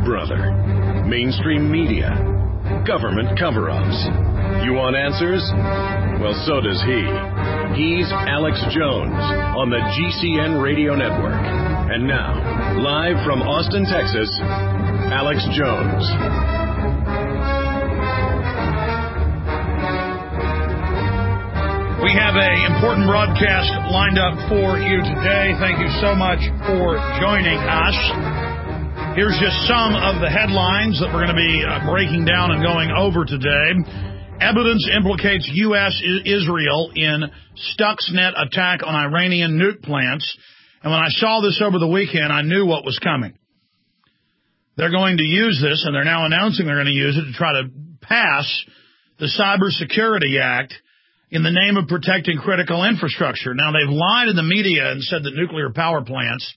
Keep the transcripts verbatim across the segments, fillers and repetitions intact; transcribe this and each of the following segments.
brother. Mainstream media. Government cover-ups. You want answers? Well, so does he. He's Alex Jones on the G C N Radio Network. And now, live from Austin, Texas, Alex Jones. We have an important broadcast lined up for you today. Thank you so much for joining us. Here's just some of the headlines that we're going to be uh, breaking down and going over today. Evidence implicates U S Israel in Stuxnet attack on Iranian nuke plants. And when I saw this over the weekend, I knew what was coming. They're going to use this, and they're now announcing they're going to use it to try to pass the Cybersecurity Act in the name of protecting critical infrastructure. Now, they've lied in the media and said that nuclear power plants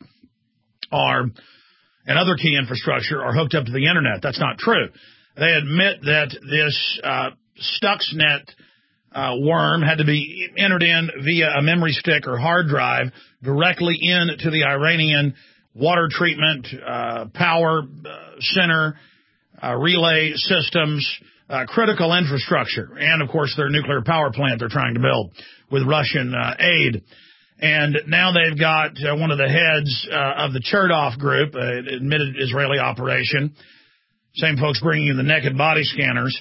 are, and other key infrastructure, are hooked up to the internet. That's not true. They admit that this uh, Stuxnet uh, worm had to be entered in via a memory stick or hard drive directly into the Iranian water treatment, uh, power uh, center, uh, relay systems, Uh, critical infrastructure, and, of course, their nuclear power plant they're trying to build with Russian uh, aid. And now they've got uh, one of the heads uh, of the Chertoff Group, uh, admitted Israeli operation, same folks bringing in the naked body scanners,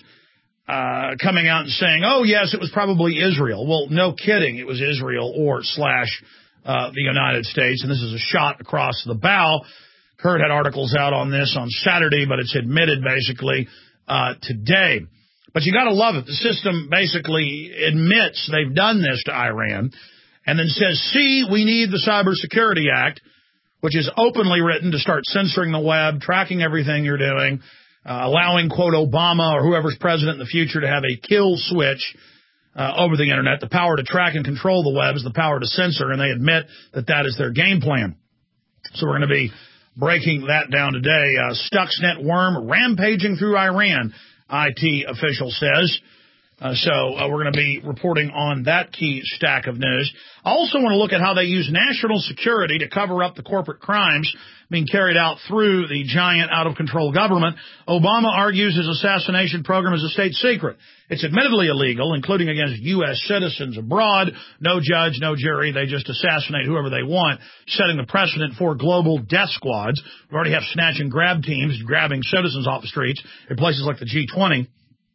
uh, coming out and saying, oh, yes, it was probably Israel. Well, no kidding, it was Israel or slash uh, the United States, and this is a shot across the bow. Kurt had articles out on this on Saturday, but it's admitted basically Uh, today. But you got to love it. The system basically admits they've done this to Iran and then says, see, we need the Cybersecurity Act, which is openly written to start censoring the web, tracking everything you're doing, uh, allowing, quote, Obama or whoever's president in the future to have a kill switch uh, over the internet. The power to track and control the web is the power to censor, and they admit that that is their game plan. So we're going to be breaking that down today. Uh, Stuxnet worm rampaging through Iran, I T official says. Uh, so uh, we're going to be reporting on that key stack of news. I also want to look at how they use national security to cover up the corporate crimes being carried out through the giant out-of-control government. Obama argues his assassination program is a state secret. It's admittedly illegal, including against U S citizens abroad. No judge, no jury. They just assassinate whoever they want, setting the precedent for global death squads. We already have snatch and grab teams grabbing citizens off the streets in places like the G twenty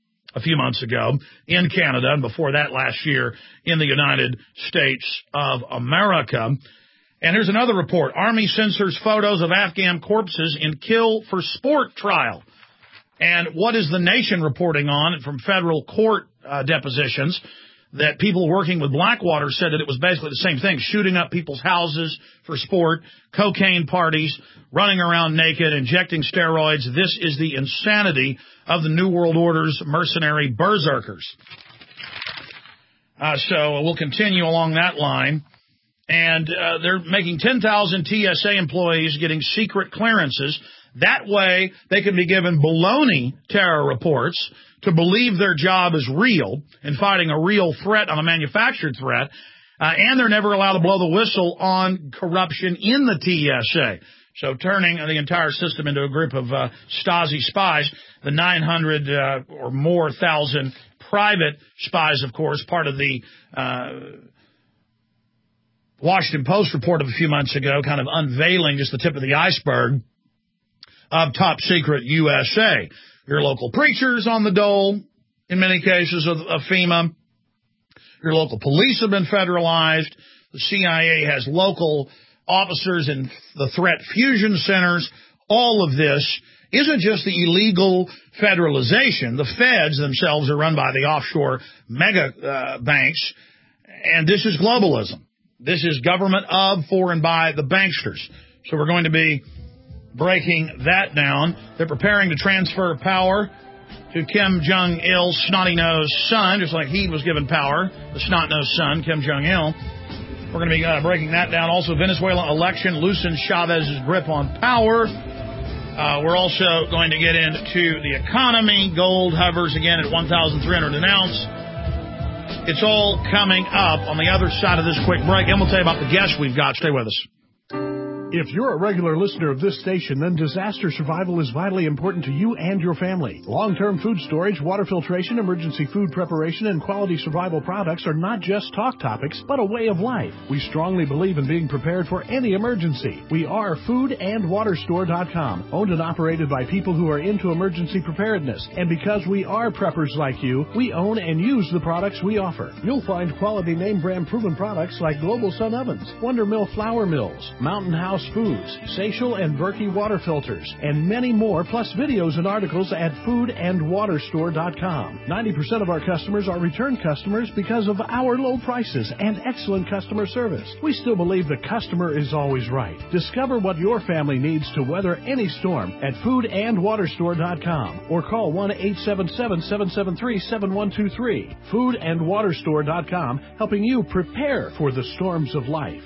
a few months ago in Canada, and before that last year in the United States of America. And here's another report. Army censors photos of Afghan corpses in kill for sport trial. And what is the nation reporting on from federal court uh, depositions that people working with Blackwater said that it was basically the same thing, shooting up people's houses for sport, cocaine parties, running around naked, injecting steroids. This is the insanity of the New World Order's mercenary berserkers. Uh, so we'll continue along that line. And uh, they're making ten thousand T S A employees getting secret clearances. That way they can be given baloney terror reports to believe their job is real and fighting a real threat on a manufactured threat. Uh, and they're never allowed to blow the whistle on corruption in the T S A. So turning the entire system into a group of uh, Stasi spies, the nine hundred uh, or more thousand private spies, of course, part of the uh, Washington Post report of a few months ago, kind of unveiling just the tip of the iceberg of top secret U S A. Your local preachers on the dole, in many cases, of, of FEMA. Your local police have been federalized. The C I A has local officers in the threat fusion centers. All of this isn't just the illegal federalization. The feds themselves are run by the offshore mega uh, banks, and this is globalism. This is government of, for, and by the banksters. So we're going to be breaking that down. They're preparing to transfer power to Kim Jong-il's snotty-nosed son, just like he was given power, the snot-nosed son, Kim Jong-il. We're going to be uh, breaking that down. Also, Venezuela election loosens Chavez's grip on power. Uh, we're also going to get into the economy. Gold hovers again at one thousand three hundred an ounce. It's all coming up on the other side of this quick break, and we'll tell you about the guests we've got. Stay with us. If you're a regular listener of this station, then disaster survival is vitally important to you and your family. Long-term food storage, water filtration, emergency food preparation, and quality survival products are not just talk topics, but a way of life. We strongly believe in being prepared for any emergency. We are food and water store dot com, owned and operated by people who are into emergency preparedness. And because we are preppers like you, we own and use the products we offer. You'll find quality name brand proven products like Global Sun Ovens, Wonder Mill Flour Mills, Mountain House Foods, Seychelles and Berkey water filters, and many more, plus videos and articles at food and water store dot com. ninety percent of our customers are return customers because of our low prices and excellent customer service. We still believe the customer is always right. Discover what your family needs to weather any storm at food and water store dot com or call one eight seven seven, seven seven three, seven one two three. food and water store dot com, helping you prepare for the storms of life.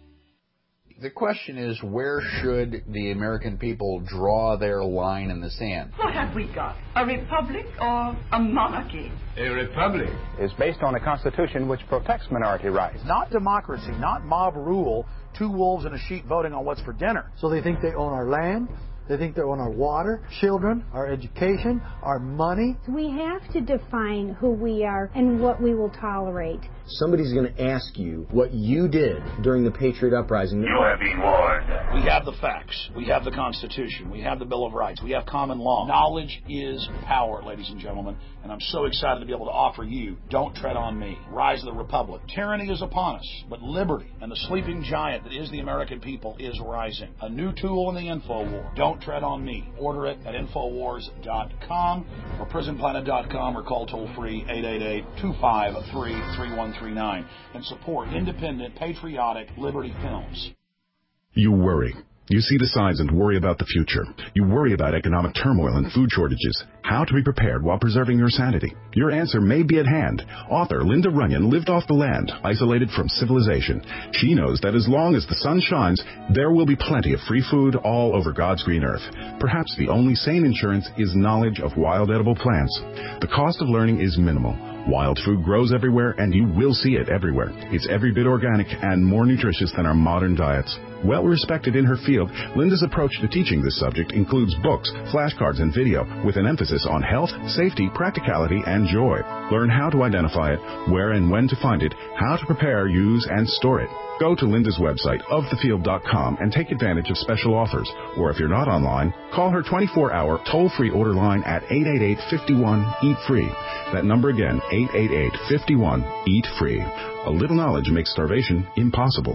The question is, where should the American people draw their line in the sand? What have we got? A republic or a monarchy? A republic is based on a constitution which protects minority rights. Not democracy, not mob rule, two wolves and a sheep voting on what's for dinner. So they think they own our land. They think they own our water, children, our education, our money. We have to define who we are and what we will tolerate. Somebody's going to ask you what you did during the Patriot Uprising. You have been warned. We have the facts. We have the Constitution. We have the Bill of Rights. We have common law. Knowledge is power, ladies and gentlemen, and I'm so excited to be able to offer you Don't Tread on Me, Rise of the Republic. Tyranny is upon us, but liberty and the sleeping giant that is the American people is rising. A new tool in the info war. Don't Tread on Me. Order it at infowars dot com or prison planet dot com or call toll-free eight eight eight, two five three, three one three nine and support independent, patriotic Liberty Films. You worry. You see the signs and worry about the future. You worry about economic turmoil and food shortages. How to be prepared while preserving your sanity. Your answer may be at hand. Author Linda Runyon lived off the land, isolated from civilization. She knows that as long as the sun shines, there will be plenty of free food all over God's green earth. Perhaps the only sane insurance is knowledge of wild edible plants. The cost of learning is minimal. Wild food grows everywhere, and you will see it everywhere. It's every bit organic and more nutritious than our modern diets. Well respected in her field, Linda's approach to teaching this subject includes books, flashcards, and video with an emphasis on health, safety, practicality, and joy. Learn how to identify it, where and when to find it, how to prepare, use, and store it. Go to Linda's website, of the field dot com, and take advantage of special offers. Or if you're not online, call her twenty-four hour toll-free order line at eight eight eight, five one, eat free. That number again, eight eight eight, five one, eat free. A little knowledge makes starvation impossible.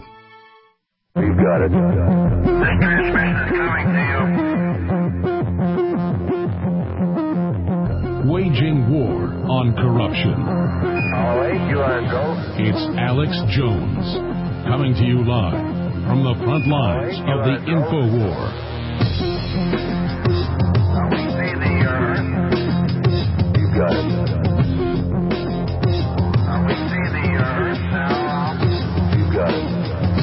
You got it. The transmission is coming to you. Waging war on corruption. All right, you are go. It's Alex Jones, coming to you live from the front lines right, of the info war. Now we see the earth. You got it. Now we see the earth now. You got it.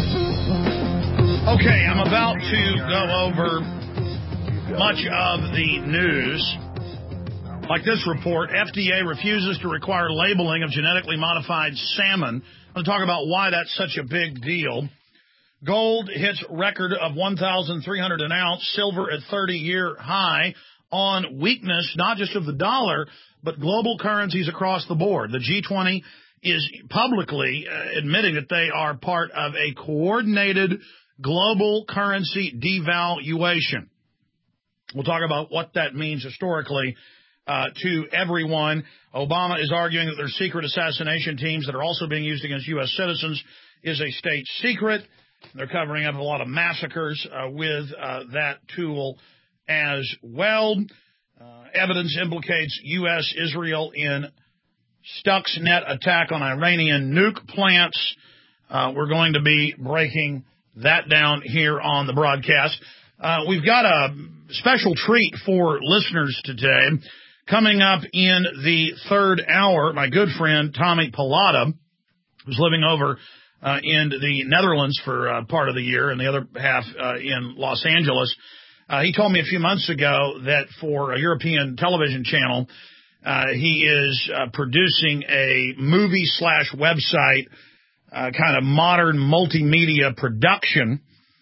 Okay, I'm about to go over much of the news. Like this report, F D A refuses to require labeling of genetically modified salmon. I'm going to talk about why that's such a big deal. Gold hits record of one thousand three hundred an ounce, silver at thirty-year high on weakness, not just of the dollar, but global currencies across the board. The G twenty is publicly uh, admitting that they are part of a coordinated global currency devaluation. We'll talk about what that means historically uh, to everyone. Obama is arguing that there's secret assassination teams that are also being used against U S citizens is a state secret. They're covering up a lot of massacres uh, with uh, that tool as well. Uh, evidence implicates U S Israel in Stuxnet attack on Iranian nuke plants. Uh, we're going to be breaking that down here on the broadcast. Uh, we've got a special treat for listeners today. Coming up in the third hour, my good friend Tommy Pilata, who's living over uh, in the Netherlands for uh, part of the year and the other half uh, in Los Angeles. Uh, he told me a few months ago that for a European television channel, uh, he is uh, producing a movie slash website Uh, kind of modern multimedia production,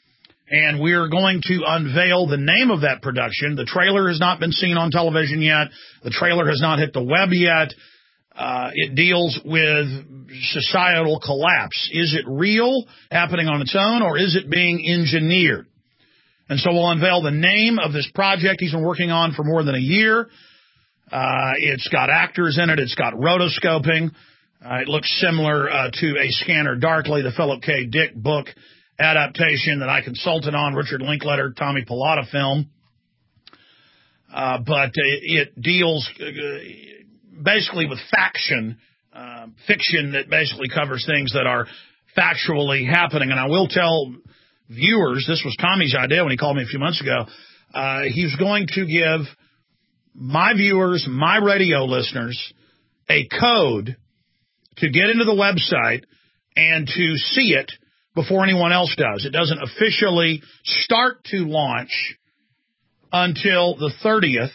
And we're going to unveil the name of that production. The trailer has not been seen on television yet. The trailer has not hit the web yet. Uh, it deals with societal collapse. Is it real, happening on its own, or is it being engineered? And so we'll unveil the name of this project he's been working on for more than a year. Uh, it's got actors in it. It's got rotoscoping. Uh, it looks similar uh, to A Scanner Darkly, the Philip K. Dick book adaptation that I consulted on, Richard Linklater, Tommy Pilata film. Uh, but it, it deals uh, basically with faction, uh, fiction that basically covers things that are factually happening. And I will tell viewers, this was Tommy's idea when he called me a few months ago, uh, he was going to give my viewers, my radio listeners, a code to get into the website and to see it before anyone else does. It doesn't officially start to launch until the thirtieth,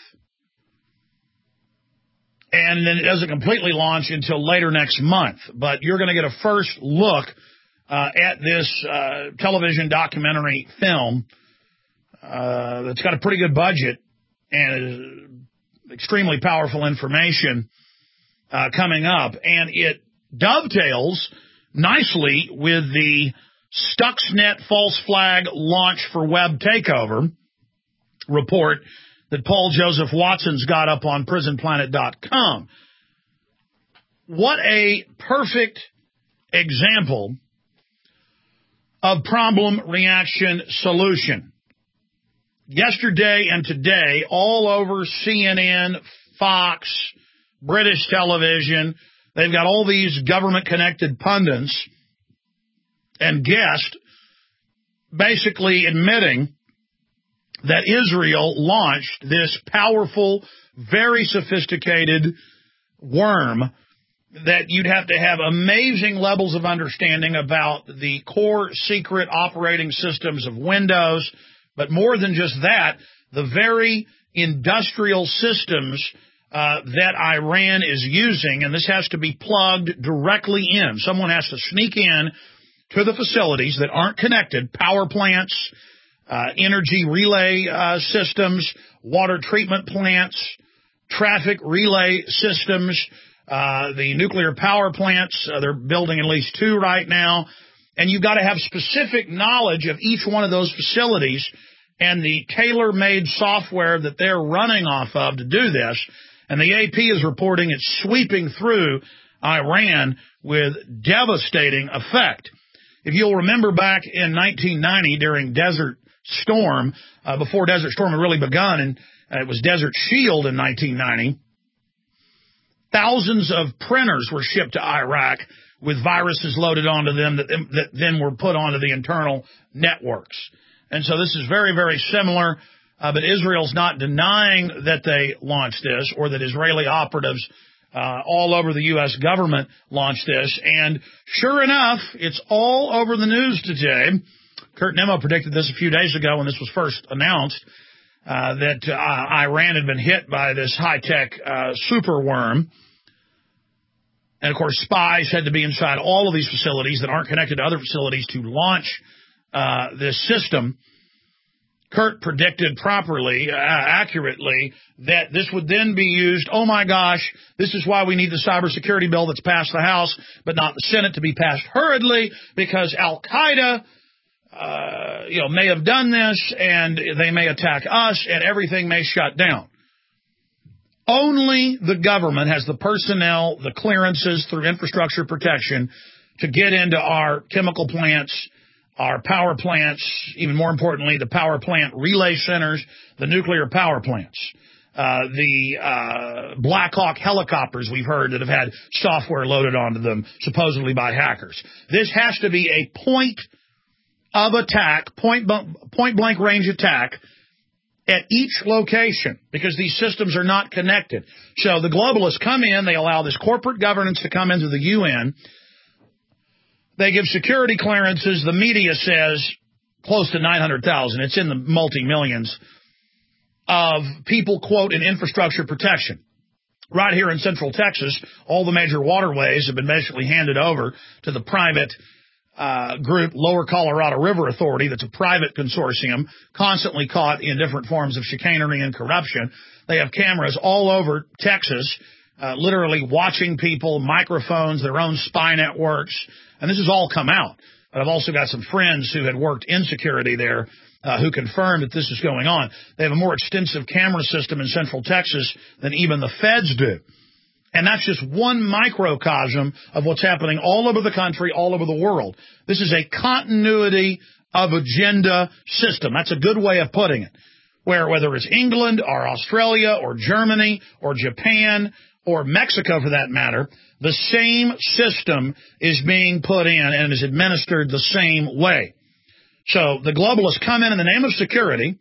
and then it doesn't completely launch until later next month. But you're going to get a first look uh, at this uh, television documentary film uh, that's got a pretty good budget and is extremely powerful information uh, coming up. And it dovetails nicely with the Stuxnet false flag launch for web takeover report that Paul Joseph Watson's got up on prison planet dot com. What a perfect example of problem, reaction, solution. Yesterday and today, all over C N N, Fox, British television, they've got all these government-connected pundits and guests basically admitting that Israel launched this powerful, very sophisticated worm that you'd have to have amazing levels of understanding about the core secret operating systems of Windows, but more than just that, the very industrial systems uh, that Iran is using, and this has to be plugged directly in. Someone has to sneak in to the facilities that aren't connected, power plants, uh, energy relay uh, systems, water treatment plants, traffic relay systems, uh, the nuclear power plants. Uh, they're building at least two right now. And you've got to have specific knowledge of each one of those facilities and the tailor-made software that they're running off of to do this. And the A P is reporting it's sweeping through Iran with devastating effect. If you'll remember back in nineteen ninety during Desert Storm, uh, before Desert Storm had really begun, and uh, it was Desert Shield in nineteen ninety, thousands of printers were shipped to Iraq with viruses loaded onto them that, that then were put onto the internal networks. And so this is very, very similar, uh, but Israel's not denying that they launched this or that Israeli operatives uh, all over the U S government launched this. And sure enough, it's all over the news today. Kurt Nimmo predicted this a few days ago when this was first announced, uh, that uh, Iran had been hit by this high-tech uh, super worm. And, of course, spies had to be inside all of these facilities that aren't connected to other facilities to launch uh, this system. Kurt predicted properly, uh, accurately, that this would then be used. Oh, my gosh, this is why we need the cybersecurity bill that's passed the House, but not the Senate, to be passed hurriedly, because Al-Qaeda uh, you know, may have done this, and they may attack us, and everything may shut down. Only the government has the personnel, the clearances through infrastructure protection to get into our chemical plants, our power plants, even more importantly, the power plant relay centers, the nuclear power plants, uh, the uh, Black Hawk helicopters we've heard that have had software loaded onto them, supposedly by hackers. This has to be a point of attack, point, point blank range attack, at each location, because these systems are not connected. So the globalists come in, they allow this corporate governance to come into the U N. They give security clearances. The media says close to nine hundred thousand. It's in the multi-millions of people, quote, in infrastructure protection. Right here in Central Texas, all the major waterways have been basically handed over to the private uh, group, Lower Colorado River Authority, that's a private consortium, constantly caught in different forms of chicanery and corruption. They have cameras all over Texas, uh, literally watching people, microphones, their own spy networks, and this has all come out. But I've also got some friends who had worked in security there uh, who confirmed that this is going on. They have a more extensive camera system in Central Texas than even the feds do. And that's just one microcosm of what's happening all over the country, all over the world. This is a continuity of agenda system. That's a good way of putting it. Where whether it's England or Australia or Germany or Japan or Mexico for that matter, the same system is being put in and is administered the same way. So the globalists come in in the name of security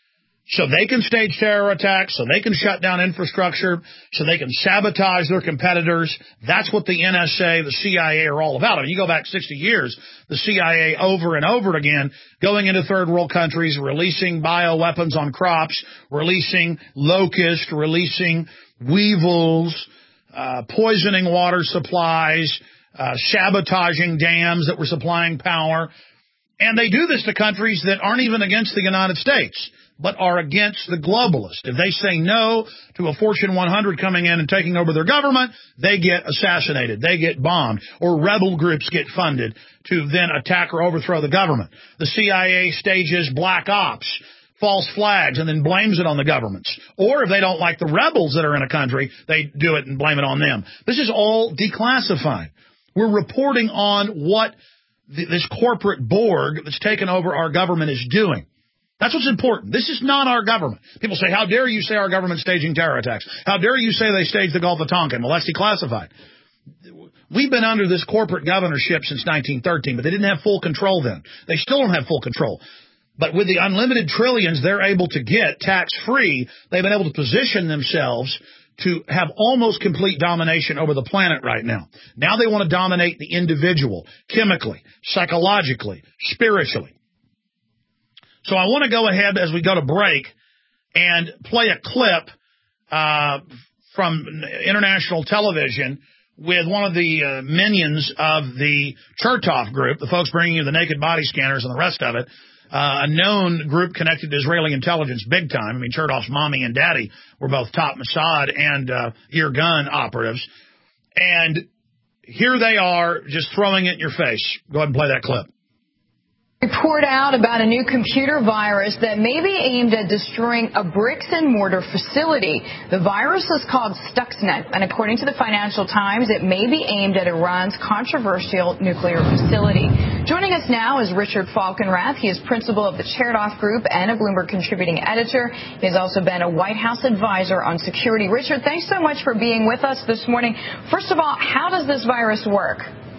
so they can stage terror attacks, so they can shut down infrastructure, so they can sabotage their competitors. That's what the N S A, the C I A are all about. I mean, you go back sixty years, the C I A over and over again, going into third world countries, releasing bioweapons on crops, releasing locusts, releasing weevils, uh, poisoning water supplies, uh, sabotaging dams that were supplying power. And they do this to countries that aren't even against the United States, but are against the globalists. If they say no to a Fortune one hundred coming in and taking over their government, they get assassinated, they get bombed, or rebel groups get funded to then attack or overthrow the government. The C I A stages black ops, false flags, and then blames it on the governments. Or if they don't like the rebels that are in a country, they do it and blame it on them. This is all declassified. We're reporting on what th- this corporate Borg that's taken over our government is doing. That's what's important. This is not our government. People say, how dare you say our government's staging terror attacks? How dare you say they staged the Gulf of Tonkin? Well, that's declassified. We've been under this corporate governorship since nineteen thirteen, but they didn't have full control then. They still don't have full control. But with the unlimited trillions they're able to get tax-free, they've been able to position themselves to have almost complete domination over the planet right now. Now they want to dominate the individual, chemically, psychologically, spiritually. So I want to go ahead as we go to break and play a clip uh, from international television with one of the uh, minions of the Chertoff group, the folks bringing you the naked body scanners and the rest of it, uh, a known group connected to Israeli intelligence big time. I mean, Chertoff's mommy and daddy were both top Mossad and uh, ear-gun operatives. And here they are just throwing it in your face. Go ahead and play that clip. Report out about a new computer virus that may be aimed at destroying a bricks and mortar facility. The virus is called Stuxnet, and according to the Financial Times, it may be aimed at Iran's controversial nuclear facility. Joining us now is Richard Falkenrath. He is principal of the Chertoff Group and a Bloomberg contributing editor. He has also been a White House advisor on security. Richard, thanks so much for being with us this morning. First of all, how does this virus work?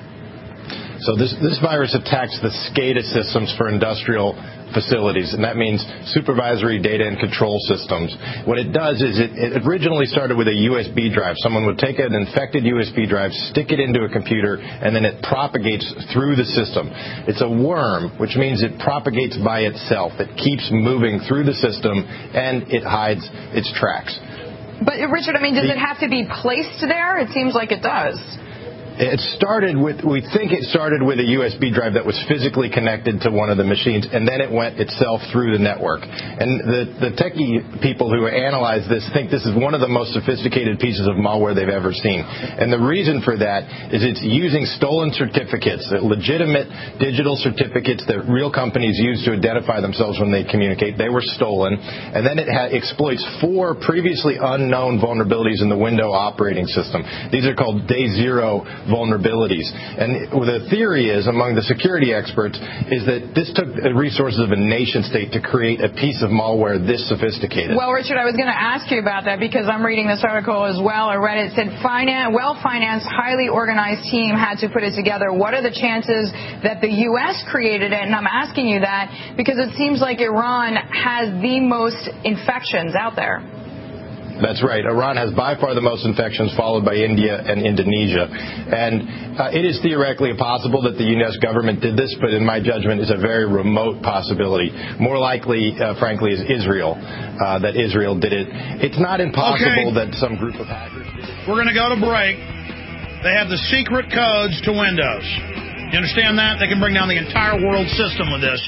So this, this virus attacks the SCADA systems for industrial facilities, and that means supervisory data and control systems. What it does is it, it originally started with a U S B drive. Someone would take an infected U S B drive, stick it into a computer, and then it propagates through the system. It's a worm, which means it propagates by itself. It keeps moving through the system, and it hides its tracks. But, Richard, I mean, does the, it have to be placed there? It seems like it does. It started with, we think it started with a U S B drive that was physically connected to one of the machines, and then it went itself through the network. And the, the techie people who analyze this think this is one of the most sophisticated pieces of malware they've ever seen. And the reason for that is it's using stolen certificates, legitimate digital certificates that real companies use to identify themselves when they communicate. They were stolen. And then it ha- exploits four previously unknown vulnerabilities in the Windows operating system. These are called day zero vulnerabilities. And the theory is, among the security experts, is that this took the resources of a nation state to create a piece of malware this sophisticated. Well, Richard, I was going to ask you about that because I'm reading this article as well. I read it. It said, Finan- well-financed, highly organized team had to put it together. What are the chances that the U S created it? And I'm asking you that because it seems like Iran has the most infections out there. That's right. Iran has by far the most infections, followed by India and Indonesia. And uh, it is theoretically possible that the U S government did this, but in my judgment, it's a very remote possibility. More likely, uh, frankly, is Israel, uh, that Israel did it. It's not impossible okay. that some group of hackers did it. We're going to go to break. They have the secret codes to Windows. You understand that? They can bring down the entire world system with this.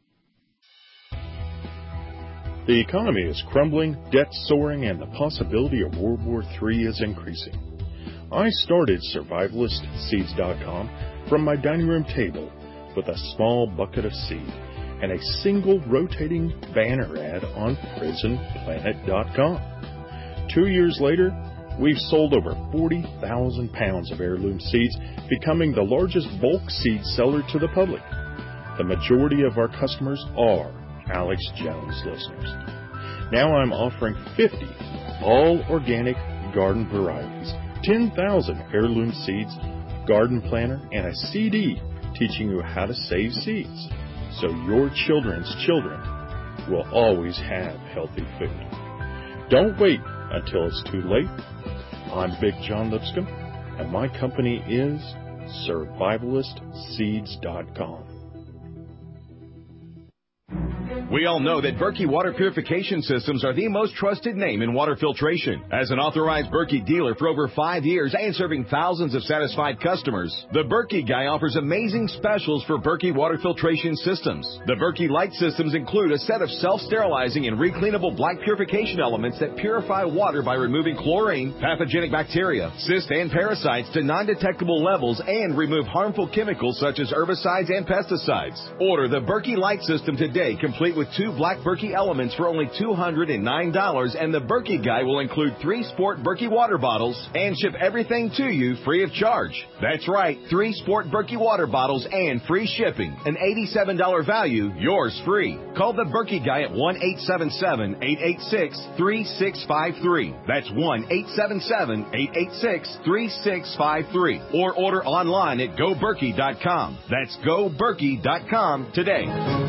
The economy is crumbling, debt soaring, and the possibility of World War Three is increasing. I started Survivalist Seeds dot com from my dining room table with a small bucket of seed and a single rotating banner ad on Prison Planet dot com. Two years later, we've sold over forty thousand pounds of heirloom seeds, becoming the largest bulk seed seller to the public. The majority of our customers are Alex Jones listeners. Now I'm offering fifty all-organic garden varieties, ten thousand heirloom seeds, garden planner, and a C D teaching you how to save seeds, so your children's children will always have healthy food. Don't wait until it's too late. I'm Big John Lipscomb, and my company is Survivalist Seeds dot com. We all know that Berkey Water Purification Systems are the most trusted name in water filtration. As an authorized Berkey dealer for over five years and serving thousands of satisfied customers, the Berkey Guy offers amazing specials for Berkey Water Filtration Systems. The Berkey Light Systems include a set of self-sterilizing and recleanable black purification elements that purify water by removing chlorine, pathogenic bacteria, cysts, and parasites to non-detectable levels and remove harmful chemicals such as herbicides and pesticides. Order the Berkey Light System today, complete with two black Berkey elements for only two hundred nine dollars, and the Berkey Guy will include three Sport Berkey water bottles and ship everything to you free of charge. That's right, three Sport Berkey water bottles and free shipping. An eighty-seven dollars value, yours free. Call the Berkey Guy at one eight seven seven, eight eight six, three six five three. That's one eight seven seven, eight eight six, three six five three. Or order online at go berkey dot com. That's go berkey dot com today.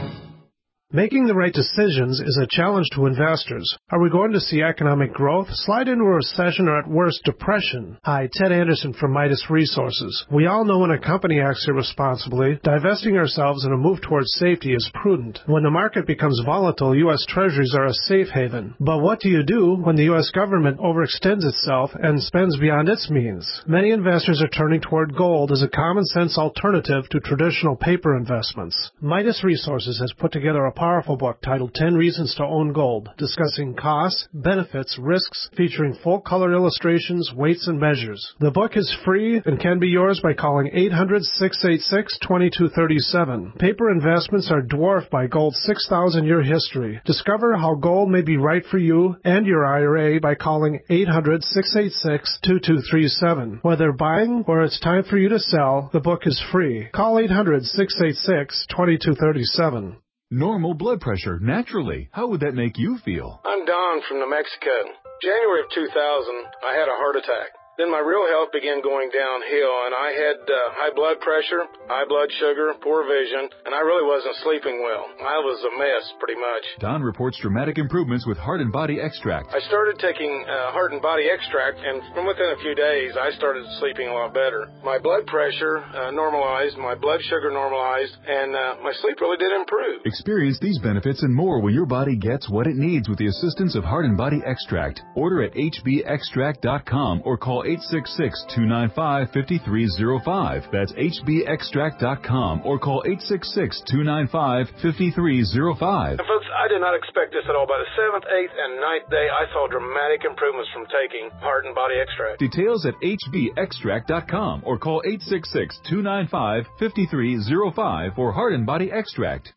Making the right decisions is a challenge to investors. Are we going to see economic growth, slide into a recession, or at worst, depression? Hi, Ted Anderson from Midas Resources. We all know when a company acts irresponsibly, divesting ourselves in a move towards safety is prudent. When the market becomes volatile, U S Treasuries are a safe haven. But what do you do when the U S government overextends itself and spends beyond its means? Many investors are turning toward gold as a common-sense alternative to traditional paper investments. Midas Resources has put together a powerful book titled ten Reasons to Own Gold, discussing costs, benefits, risks, featuring full-color illustrations, weights, and measures. The book is free and can be yours by calling eight hundred, six eight six, two two three seven. Paper investments are dwarfed by gold's six thousand year history. Discover how gold may be right for you and your I R A by calling eight hundred, six eight six, two two three seven. Whether buying or it's time for you to sell, the book is free. Call eight hundred, six eight six, two two three seven. Normal blood pressure, naturally. How would that make you feel? I'm Don from New Mexico. January of two thousand, I had a heart attack. Then my real health began going downhill, and I had uh, high blood pressure, high blood sugar, poor vision, and I really wasn't sleeping well. I was a mess, pretty much. Don reports dramatic improvements with Heart and Body Extract. I started taking uh, Heart and Body Extract, and from within a few days, I started sleeping a lot better. My blood pressure uh, normalized, my blood sugar normalized, and uh, my sleep really did improve. Experience these benefits and more when your body gets what it needs with the assistance of Heart and Body Extract. Order at H B extract dot com or call eight six six, two nine five, five three zero five. That's H B extract dot com or call eight six six, two nine five, five three zero five. And folks, I did not expect this at all. By the seventh, eighth, and ninth day, I saw dramatic improvements from taking Heart and Body Extract. Details at H B extract dot com or call eight six six, two nine five, five three zero five for Heart and Body Extract.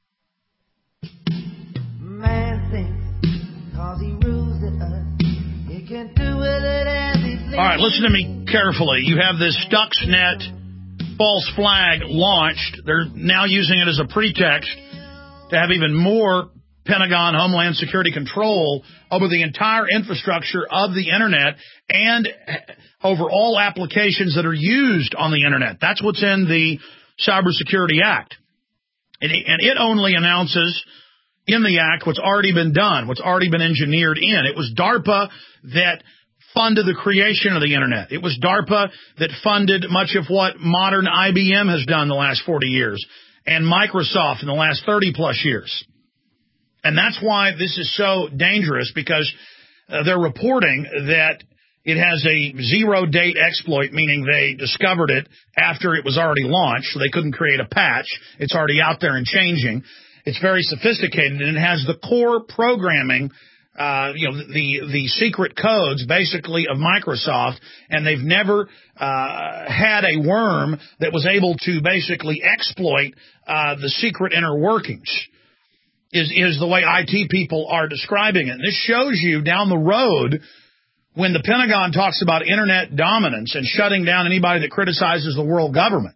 Man thinks cause he rules it us, he can do with it as he pleases. All right, listen to me carefully. You have this Stuxnet false flag launched. They're now using it as a pretext to have even more Pentagon Homeland Security control over the entire infrastructure of the Internet and over all applications that are used on the Internet. That's what's in the Cybersecurity Act. And it only announces in the Act what's already been done, what's already been engineered in. It was DARPA that funded the creation of the Internet. It was DARPA that funded much of what modern I B M has done the last forty years and Microsoft in the last thirty plus years. And that's why this is so dangerous, because uh, they're reporting that It has a zero-date exploit, meaning they discovered it after it was already launched, so they couldn't create a patch. It's already out there and changing. It's very sophisticated, and it has the core programming, uh, you know, the the secret codes, basically, of Microsoft, and they've never uh, had a worm that was able to basically exploit uh, the secret inner workings, is, is the way I T people are describing it. And this shows you down the road, when the Pentagon talks about internet dominance and shutting down anybody that criticizes the world government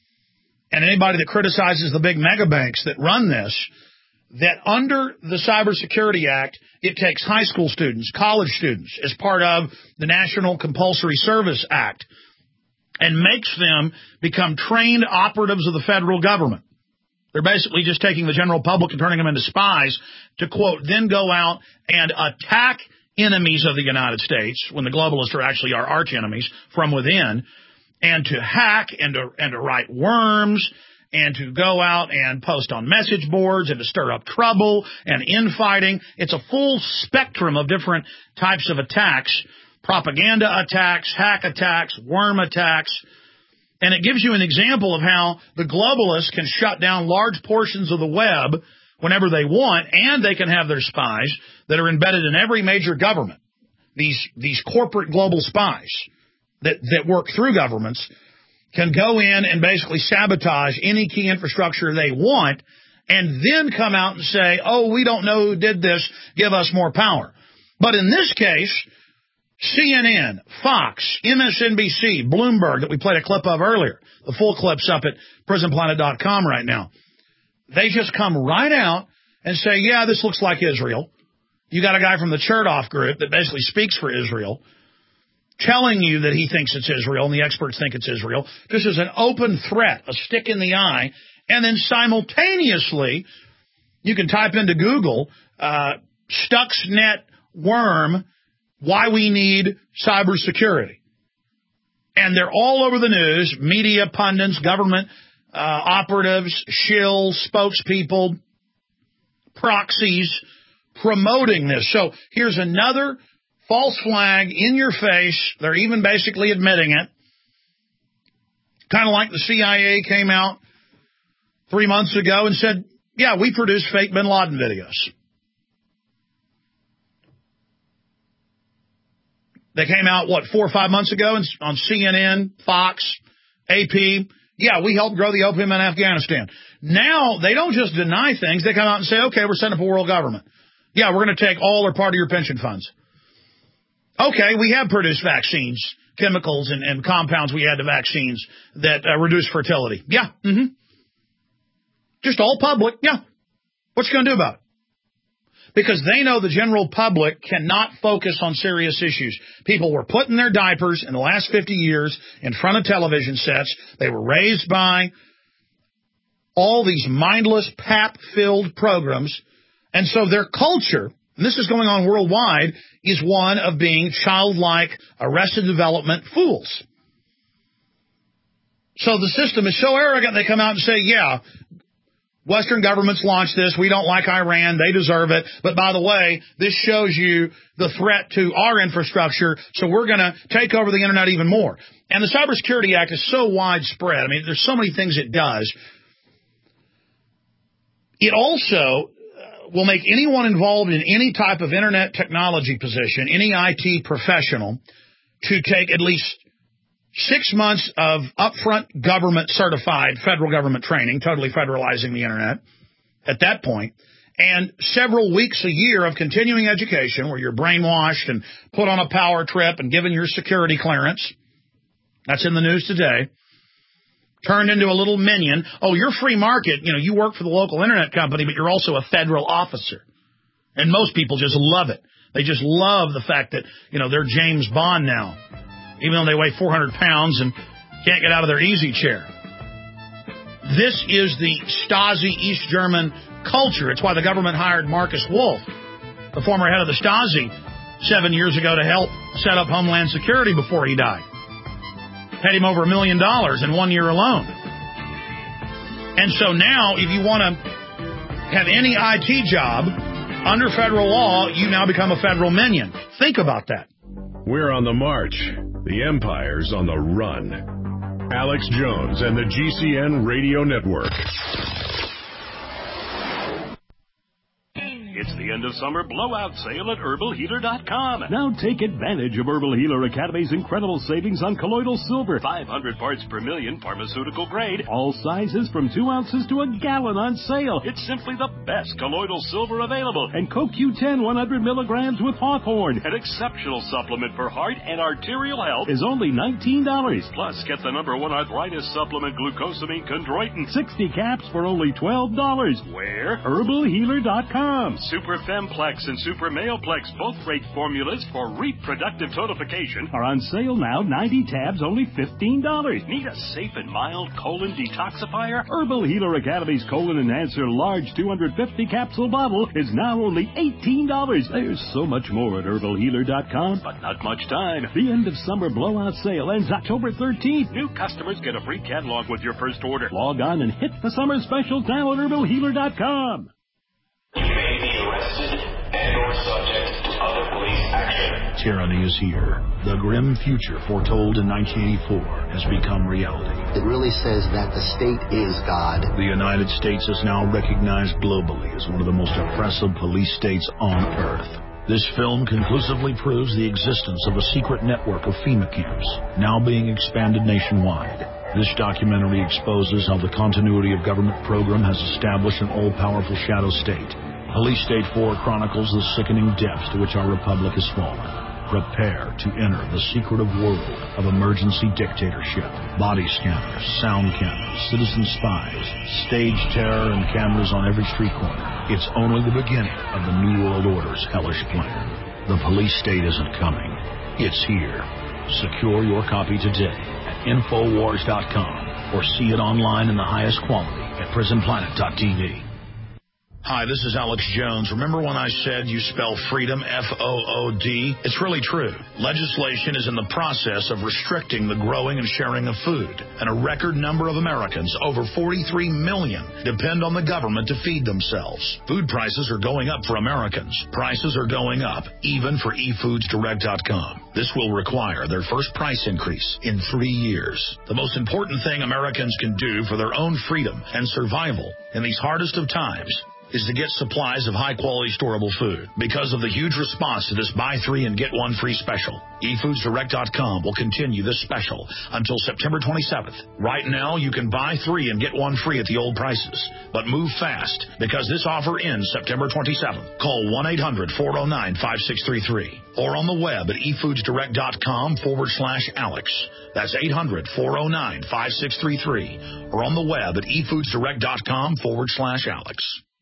and anybody that criticizes the big mega banks that run this, that under the Cybersecurity Act, it takes high school students, college students, as part of the National Compulsory Service Act, and makes them become trained operatives of the federal government. They're basically just taking the general public and turning them into spies to, quote, then go out and attack enemies of the United States, when the globalists are actually our arch enemies from within, and to hack and to, and to write worms and to go out and post on message boards and to stir up trouble and infighting. It's a full spectrum of different types of attacks, propaganda attacks, hack attacks, worm attacks. And it gives you an example of how the globalists can shut down large portions of the web whenever they want, and they can have their spies that are embedded in every major government, these these corporate global spies that, that work through governments, can go in and basically sabotage any key infrastructure they want, and then come out and say, oh, we don't know who did this, give us more power. But in this case, C N N, Fox, M S N B C, Bloomberg, that we played a clip of earlier, the full clip's up at prison planet dot com right now, they just come right out and say, yeah, this looks like Israel. You got a guy from the Chertoff group that basically speaks for Israel telling you that he thinks it's Israel and the experts think it's Israel. This is an open threat, a stick in the eye. And then simultaneously, you can type into Google, uh, Stuxnet worm, why we need cybersecurity. And they're all over the news, media pundits, government Uh, operatives, shills, spokespeople, proxies promoting this. So here's another false flag in your face. They're even basically admitting it. Kind of like the C I A came out three months ago and said, yeah, we produced fake bin Laden videos. They came out, what, four or five months ago on C N N, Fox, A P. Yeah, we helped grow the opium in Afghanistan. Now, they don't just deny things. They come out and say, okay, we're setting up a world government. Yeah, we're going to take all or part of your pension funds. Okay, we have produced vaccines, chemicals and, and compounds we add to vaccines that uh, reduce fertility. Yeah, mm-hmm. Just all public. Yeah. What you going to do about it? Because they know the general public cannot focus on serious issues. People were put in their diapers in the last fifty years in front of television sets. They were raised by all these mindless, pap-filled programs. And so their culture, and this is going on worldwide, is one of being childlike, arrested development fools. So the system is so arrogant, they come out and say, yeah, Western governments launched this. We don't like Iran. They deserve it. But by the way, this shows you the threat to our infrastructure, so we're going to take over the Internet even more. And the Cybersecurity Act is so widespread. I mean, there's so many things it does. It also will make anyone involved in any type of Internet technology position, any I T professional, to take at least six months of upfront government-certified federal government training, totally federalizing the Internet at that point, and several weeks a year of continuing education where you're brainwashed and put on a power trip and given your security clearance. That's in the news today. Turned into a little minion. Oh, you're free market. You know, you work for the local Internet company, but you're also a federal officer. And most people just love it. They just love the fact that, you know, they're James Bond now, even though they weigh four hundred pounds and can't get out of their easy chair. This is the Stasi East German culture. It's why the government hired Marcus Wolf, the former head of the Stasi, seven years ago to help set up Homeland Security before he died. Paid him over a million dollars in one year alone. And so now, if you want to have any I T job under federal law, you now become a federal minion. Think about that. We're on the march. The empire's on the run. Alex Jones and the G C N Radio Network. It's the end of summer blowout sale at herbal healer dot com. Now take advantage of Herbal Healer Academy's incredible savings on colloidal silver. five hundred parts per million, pharmaceutical grade. All sizes from two ounces to a gallon on sale. It's simply the best colloidal silver available. And Co Q ten one hundred milligrams with Hawthorne. An exceptional supplement for heart and arterial health is only nineteen dollars. Plus, get the number one arthritis supplement, glucosamine chondroitin. sixty caps for only twelve dollars. Where? herbal healer dot com. Super Femplex and Super Maleplex, both great formulas for reproductive tonification, are on sale now. ninety tabs, only fifteen dollars. Need a safe and mild colon detoxifier? Herbal Healer Academy's Colon Enhancer large two hundred fifty capsule bottle is now only eighteen dollars. There's so much more at herbal healer dot com, but not much time. The end of summer blowout sale ends October thirteenth. New customers get a free catalog with your first order. Log on and hit the summer specials now at herbal healer dot com. You may be arrested and or subject to other police action. Tyranny is here. The grim future foretold in nineteen eighty-four has become reality. It really says that the state is God. The United States is now recognized globally as one of the most oppressive police states on earth. This film conclusively proves the existence of a secret network of FEMA camps, now being expanded nationwide. This documentary exposes how the continuity of government program has established an all-powerful shadow state. Police State four chronicles the sickening depths to which our republic has fallen. Prepare to enter the secretive world of emergency dictatorship. Body scanners, sound cameras, citizen spies, stage terror, and cameras on every street corner. It's only the beginning of the New World Order's hellish plan. The police state isn't coming. It's here. Secure your copy today at infowars dot com or see it online in the highest quality at prison planet dot t v. Hi, this is Alex Jones. Remember when I said you spell freedom F O O D? It's really true. Legislation is in the process of restricting the growing and sharing of food, and a record number of Americans, over forty-three million, depend on the government to feed themselves. Food prices are going up for Americans. Prices are going up, even for e foods direct dot com. This will require their first price increase in three years. The most important thing Americans can do for their own freedom and survival in these hardest of times is to get supplies of high-quality storable food. Because of the huge response to this buy three and get one free special, e foods direct dot com will continue this special until September twenty-seventh. Right now, you can buy three and get one free at the old prices. But move fast, because this offer ends September twenty-seventh. Call one eight hundred four oh nine five six three three or on the web at e foods direct dot com forward slash Alex. That's eight hundred four oh nine five six three three or on the web at e foods direct dot com forward slash Alex.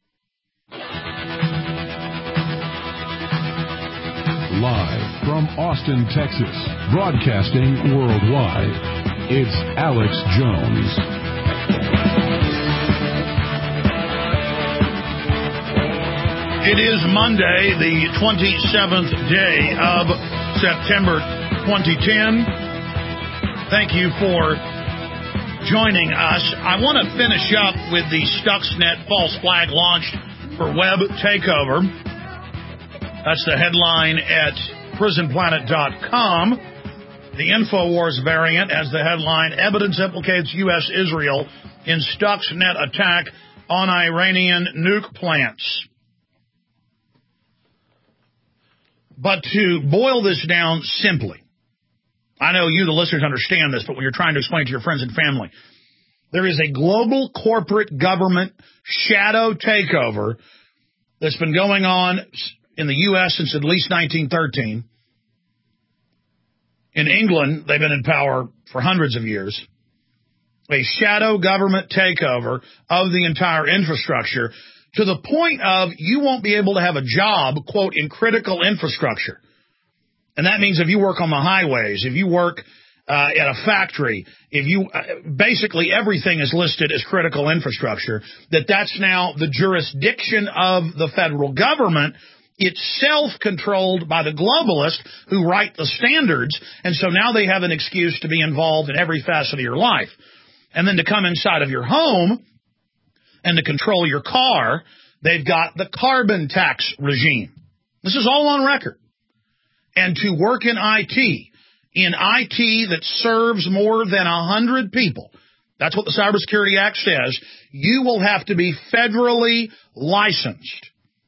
Live from Austin, Texas, broadcasting worldwide, it's Alex Jones. It is Monday, the twenty-seventh day of September twenty ten. Thank you for joining us. I want to finish up with the Stuxnet false flag launched for web takeover. That's the headline at prison planet dot com. The InfoWars variant as the headline, evidence implicates U S Israel in Stuxnet attack on Iranian nuke plants. But to boil this down simply, I know you, the listeners, understand this, but when you're trying to explain to your friends and family, there is a global corporate government shadow takeover that's been going on in the U S since at least nineteen thirteen. In England, they've been in power for hundreds of years. A shadow government takeover of the entire infrastructure to the point of you won't be able to have a job, quote, in critical infrastructure. And that means if you work on the highways, if you work uh, at a factory, if you uh, basically everything is listed as critical infrastructure, that that's now the jurisdiction of the federal government. It's self-controlled by the globalists who write the standards, and so now they have an excuse to be involved in every facet of your life. And then to come inside of your home and to control your car, they've got the carbon tax regime. This is all on record. And to work in I T, in I T that serves more than one hundred people, that's what the Cybersecurity Act says, you will have to be federally licensed.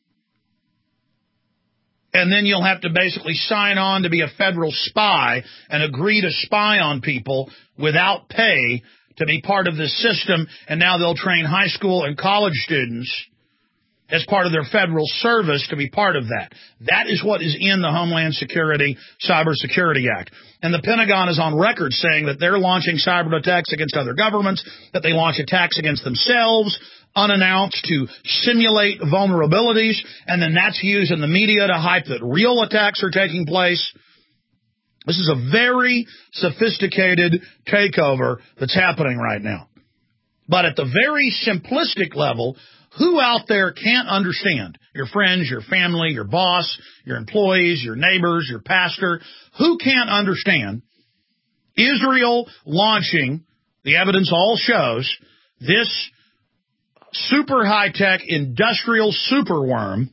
And then you'll have to basically sign on to be a federal spy and agree to spy on people without pay to be part of this system. And now they'll train high school and college students as part of their federal service to be part of that. That is what is in the Homeland Security Cybersecurity Act. And the Pentagon is on record saying that they're launching cyber attacks against other governments, that they launch attacks against themselves, unannounced, to simulate vulnerabilities, and then that's used in the media to hype that real attacks are taking place. This is a very sophisticated takeover that's happening right now. But at the very simplistic level, who out there can't understand? Your friends, your family, your boss, your employees, your neighbors, your pastor. Who can't understand Israel launching, the evidence all shows, this super high-tech industrial superworm,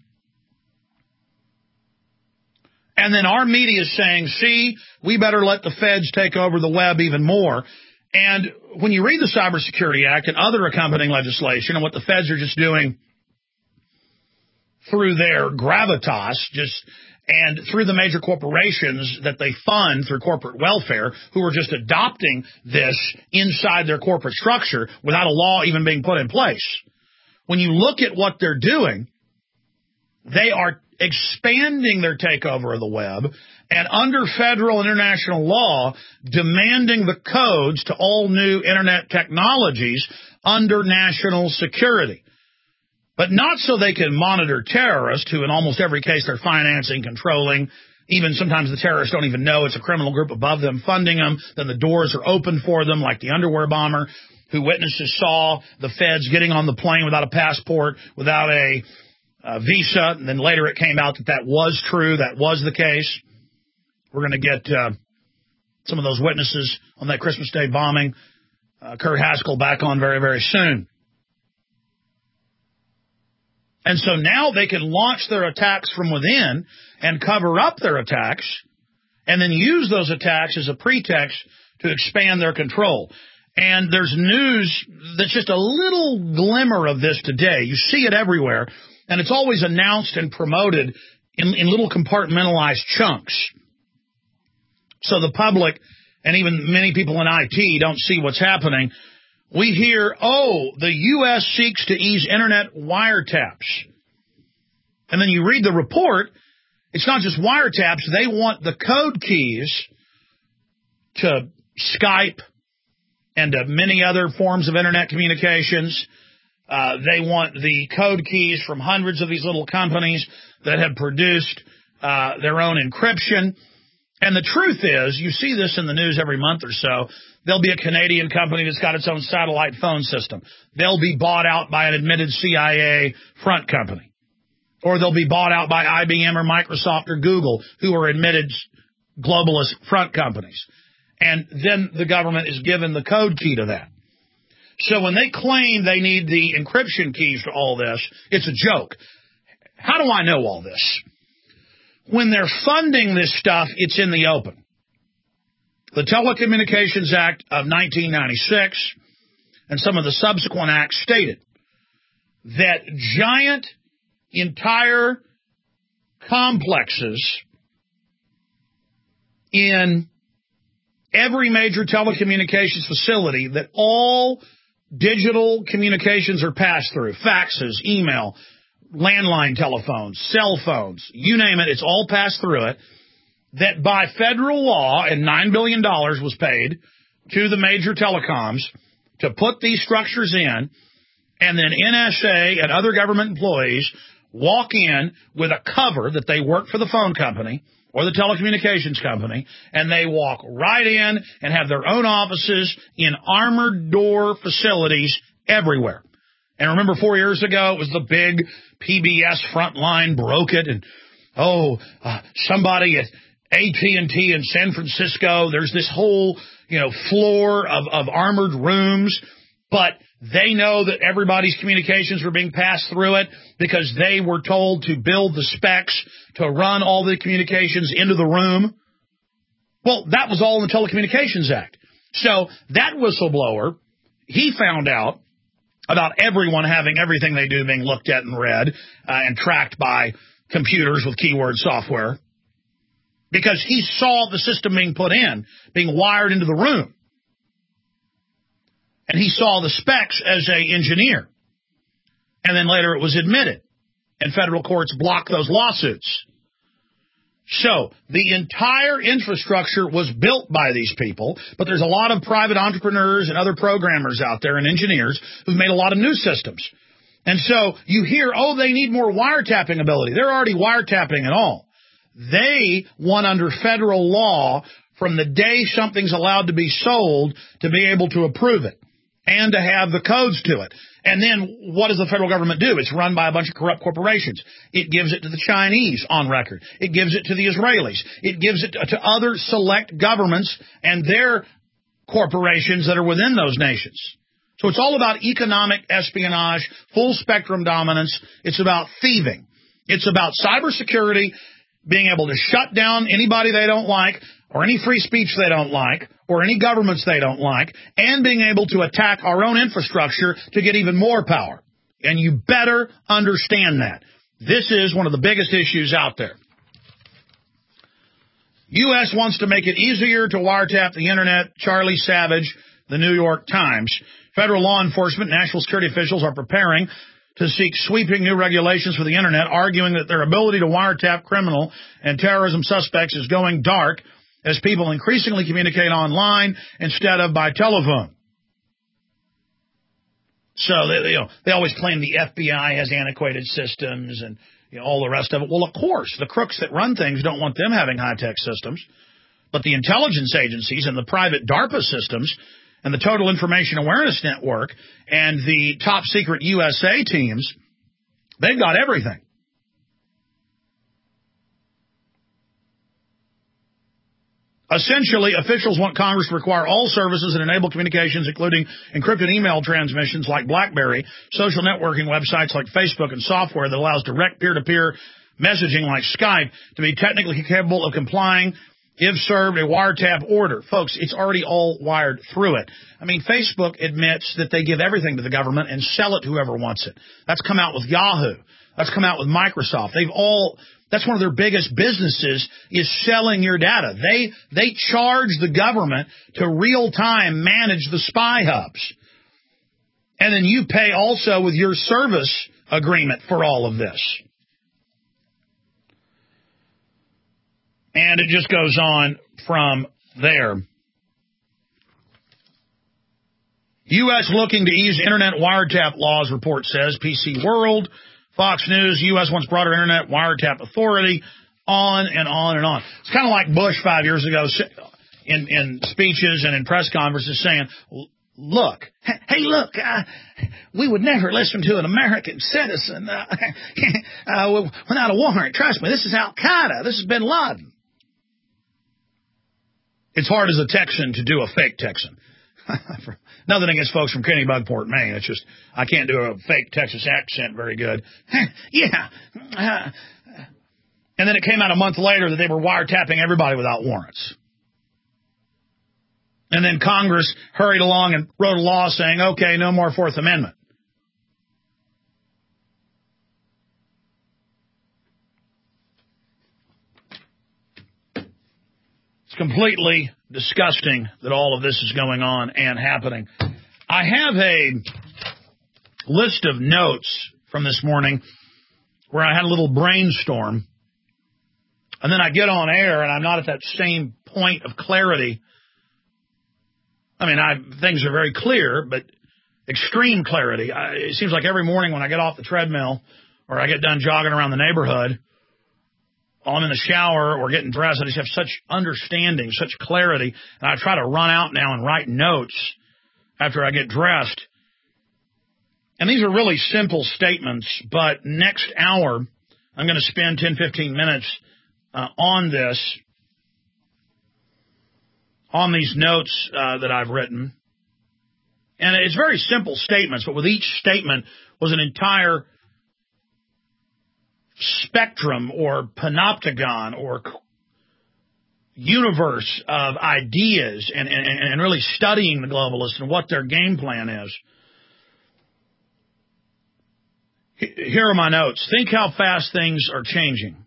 and then our media is saying, see, we better let the feds take over the web even more. And when you read the Cybersecurity Act and other accompanying legislation and what the feds are just doing through their gravitas, just and through the major corporations that they fund through corporate welfare, who are just adopting this inside their corporate structure without a law even being put in place. When you look at what they're doing, they are expanding their takeover of the web and under federal and international law demanding the codes to all new internet technologies under national security. But not so they can monitor terrorists, who in almost every case they're financing, controlling. Even sometimes the terrorists don't even know it's a criminal group above them funding them. Then the doors are open for them, like the underwear bomber, who witnesses saw the feds getting on the plane without a passport, without a, a visa. And then later it came out that that was true. That was the case. We're going to get uh, some of those witnesses on that Christmas Day bombing, uh, Kurt Haskell, back on very, very soon. And so now they can launch their attacks from within and cover up their attacks and then use those attacks as a pretext to expand their control. And there's news that's just a little glimmer of this today. You see it everywhere, and it's always announced and promoted in, in little compartmentalized chunks. So the public and even many people in I T don't see what's happening. We hear, oh, the U S seeks to ease internet wiretaps. And then you read the report. It's not just wiretaps. They want the code keys to Skype and to many other forms of internet communications. Uh, they want the code keys from hundreds of these little companies that have produced uh, their own encryption. And the truth is, you see this in the news every month or so, there'll be a Canadian company that's got its own satellite phone system. They'll be bought out by an admitted C I A front company. Or they'll be bought out by I B M or Microsoft or Google, who are admitted globalist front companies. And then the government is given the code key to that. So when they claim they need the encryption keys to all this, it's a joke. How do I know all this? When they're funding this stuff, it's in the open. The Telecommunications Act of nineteen ninety-six and some of the subsequent acts stated that giant entire complexes in every major telecommunications facility, that all digital communications are passed through, faxes, email, landline telephones, cell phones, you name it, it's all passed through it, that by federal law, and nine billion dollars was paid to the major telecoms to put these structures in, and then N S A and other government employees walk in with a cover that they work for the phone company or the telecommunications company, and they walk right in and have their own offices in armored door facilities everywhere. And remember, four years ago, it was the big P B S Frontline broke it, and, oh, uh, somebody at A T and T in San Francisco, there's this whole, you know, floor of, of armored rooms, but They know that everybody's communications were being passed through it because they were told to build the specs to run all the communications into the room. Well, that was all in the Telecommunications Act. So that whistleblower, he found out about everyone having everything they do being looked at and read uh, and tracked by computers with keyword software because he saw the system being put in, being wired into the room. And he saw the specs as an engineer. And then later it was admitted. And federal courts blocked those lawsuits. So the entire infrastructure was built by these people, but there's a lot of private entrepreneurs and other programmers out there and engineers who've made a lot of new systems. And so you hear, oh, they need more wiretapping ability. They're already wiretapping it all. They want under federal law from the day something's allowed to be sold to be able to approve it and to have the codes to it. And then what does the federal government do? It's run by a bunch of corrupt corporations. It gives it to the Chinese on record. It gives it to the Israelis. It gives it to other select governments and their corporations that are within those nations. So it's all about economic espionage, full spectrum dominance. It's about thieving. It's about cybersecurity, being able to shut down anybody they don't like, or any free speech they don't like, or any governments they don't like, and being able to attack our own infrastructure to get even more power. And you better understand that. This is one of the biggest issues out there. U S wants to make it easier to wiretap the Internet. Charlie Savage, The New York Times. Federal law enforcement and national security officials are preparing to seek sweeping new regulations for the Internet, arguing that their ability to wiretap criminal and terrorism suspects is going dark as people increasingly communicate online instead of by telephone. So they, you know, they always claim the F B I has antiquated systems and you know, all the rest of it. Well, of course, the crooks that run things don't want them having high-tech systems. But the intelligence agencies and the private DARPA systems and the Total Information Awareness Network and the top secret U S A teams, they've got everything. Essentially, officials want Congress to require all services that enable communications, including encrypted email transmissions like BlackBerry, social networking websites like Facebook, and software that allows direct peer-to-peer messaging like Skype to be technically capable of complying if served a wiretap order. Folks, it's already all wired through it. I mean, Facebook admits that they give everything to the government and sell it to whoever wants it. That's come out with Yahoo. That's come out with Microsoft. They've all... That's one of their biggest businesses is selling your data. They they charge the government to real-time manage the spy hubs. And then you pay also with your service agreement for all of this. And it just goes on from there. U S looking to ease Internet wiretap laws, report says. P C World. Fox News, U S wants broader Internet wiretap authority, on and on and on. It's kind of like Bush five years ago in, in speeches and in press conferences saying, look, hey, look, uh, we would never listen to an American citizen uh, uh, without a warrant. Trust me, this is Al-Qaeda. This is bin Laden. It's hard as a Texan to do a fake Texan. Nothing against folks from Kennebunkport, Maine. It's just I can't do a fake Texas accent very good. Yeah. Uh, and then it came out a month later that they were wiretapping everybody without warrants. And then Congress hurried along and wrote a law saying, okay, no more Fourth Amendment. It's completely disgusting that all of this is going on and happening. I have a list of notes from this morning where I had a little brainstorm, and then I get on air and I'm not at that same point of clarity. I mean, I, things are very clear, but extreme clarity. I, it seems like every morning when I get off the treadmill or I get done jogging around the neighborhood, while I'm in the shower or getting dressed, I just have such understanding, such clarity, and I try to run out now and write notes after I get dressed. And these are really simple statements, but next hour I'm going to spend ten, fifteen minutes uh, on this, on these notes uh, that I've written. And it's very simple statements, but with each statement was an entire spectrum or panopticon or universe of ideas and, and, and really studying the globalists and what their game plan is. Here are my notes. Think how fast things are changing.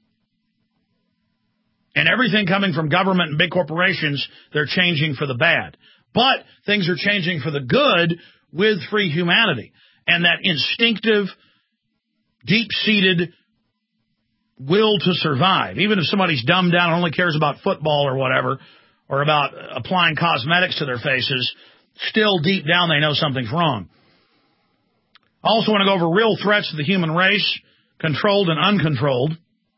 And everything coming from government and big corporations, they're changing for the bad. But things are changing for the good with free humanity. And that instinctive, deep-seated will to survive. Even if somebody's dumbed down and only cares about football or whatever, or about applying cosmetics to their faces, still deep down they know something's wrong. I also want to go over real threats to the human race, controlled and uncontrolled.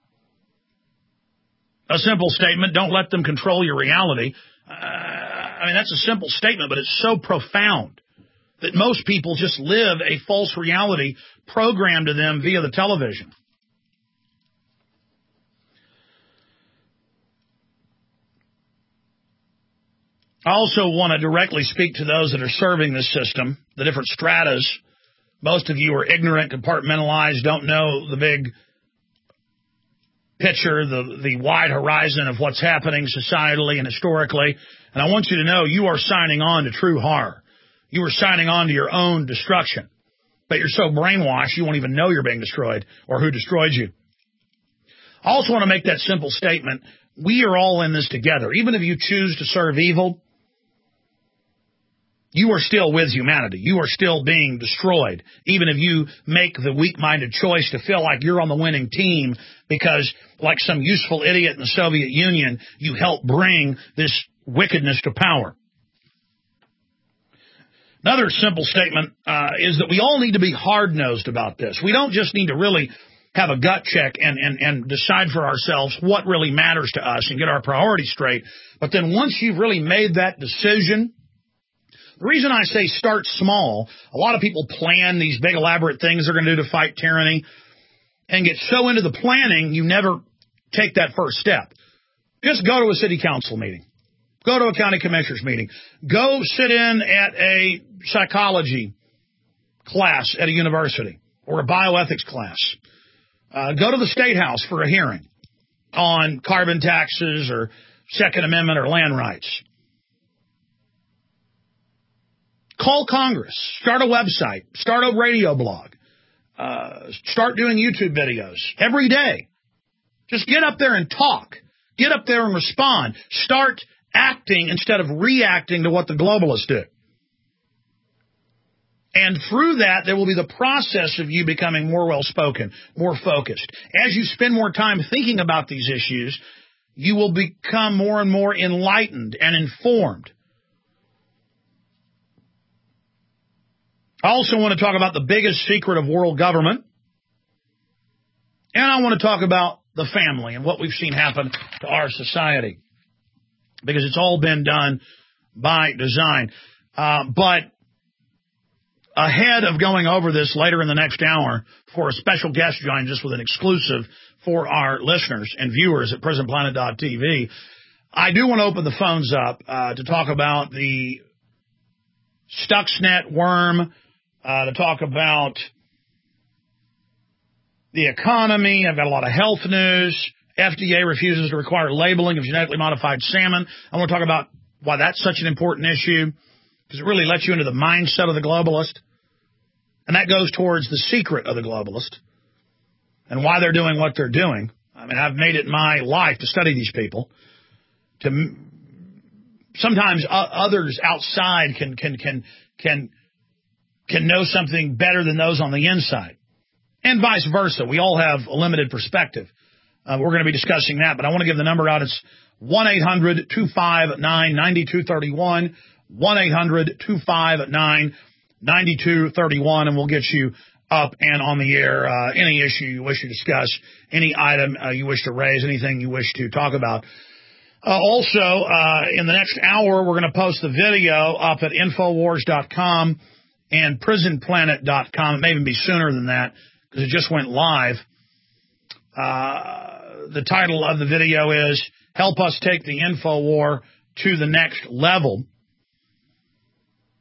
A simple statement, don't let them control your reality. Uh, I mean, that's a simple statement, but it's so profound that most people just live a false reality programmed to them via the television. I also want to directly speak to those that are serving this system, the different stratas. Most of you are ignorant, compartmentalized, don't know the big picture, the, the wide horizon of what's happening societally and historically. And I want you to know you are signing on to true horror. You are signing on to your own destruction. But you're so brainwashed you won't even know you're being destroyed or who destroyed you. I also want to make that simple statement. We are all in this together. Even if you choose to serve evil, you are still with humanity. You are still being destroyed, even if you make the weak-minded choice to feel like you're on the winning team because, like some useful idiot in the Soviet Union, you helped bring this wickedness to power. Another simple statement uh, is that we all need to be hard-nosed about this. We don't just need to really have a gut check and, and, and decide for ourselves what really matters to us and get our priorities straight. But then once you've really made that decision, the reason I say start small, a lot of people plan these big elaborate things they're going to do to fight tyranny and get so into the planning you never take that first step. Just go to a city council meeting. Go to a county commissioners meeting. Go sit in at a psychology class at a university or a bioethics class. Uh, go to the State House for a hearing on carbon taxes or Second Amendment or land rights. Call Congress, start a website, start a radio blog, uh, start doing YouTube videos every day. Just get up there and talk. Get up there and respond. Start acting instead of reacting to what the globalists do. And through that, there will be the process of you becoming more well-spoken, more focused. As you spend more time thinking about these issues, you will become more and more enlightened and informed. I also want to talk about the biggest secret of world government. And I want to talk about the family and what we've seen happen to our society. Because it's all been done by design. Uh, but ahead of going over this later in the next hour, for a special guest joins us with an exclusive for our listeners and viewers at prison planet dot t v, I do want to open the phones up uh, to talk about the Stuxnet worm, uh, to talk about the economy. I've got a lot of health news. F D A refuses to require labeling of genetically modified salmon. I want to talk about why that's such an important issue, because it really lets you into the mindset of the globalist. And that goes towards the secret of the globalist and why they're doing what they're doing. I mean, I've made it my life to study these people. To sometimes others outside can can can can can know something better than those on the inside, and vice versa. We all have a limited perspective. Uh, we're going to be discussing that, but I want to give the number out. It's one eight hundred two five nine nine two three one, one eight hundred two five nine nine two three one, and we'll get you up and on the air. Uh, any issue you wish to discuss, any item uh, you wish to raise, anything you wish to talk about. Uh, also, uh, in the next hour, we're going to post the video up at infowars dot com and prison planet dot com. It may even be sooner than that because it just went live. Uh, the title of the video is Help Us Take the Info War to the Next Level.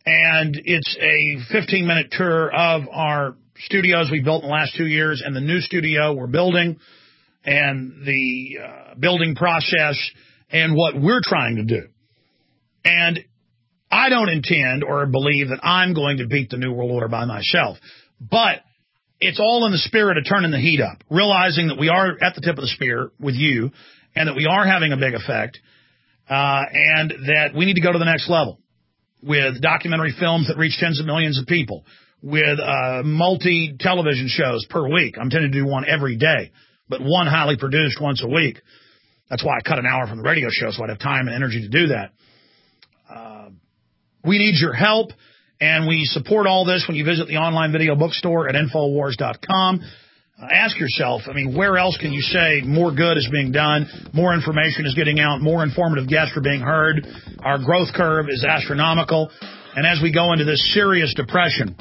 And it's a fifteen-minute tour of our studios we built in the last two years and the new studio we're building and the uh, building process and what we're trying to do. And I don't intend or believe that I'm going to beat the New World Order by myself. But it's all in the spirit of turning the heat up, realizing that we are at the tip of the spear with you and that we are having a big effect uh, and that we need to go to the next level with documentary films that reach tens of millions of people, with uh, multi-television shows per week. I'm intending to do one every day, but one highly produced once a week. That's why I cut an hour from the radio show, so I'd have time and energy to do that. Uh, we need your help, and we support all this when you visit the online video bookstore at Infowars dot com. Uh, ask yourself, I mean, where else can you say more good is being done, more information is getting out, more informative guests are being heard, our growth curve is astronomical, and as we go into this serious depression,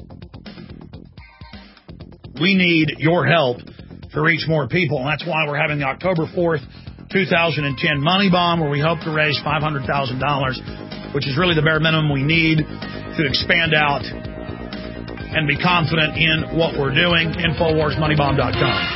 we need your help to reach more people, and that's why we're having the October fourth, two thousand ten Money Bomb, where we hope to raise five hundred thousand dollars, which is really the bare minimum we need to expand out and be confident in what we're doing. Infowars Money Bomb dot com.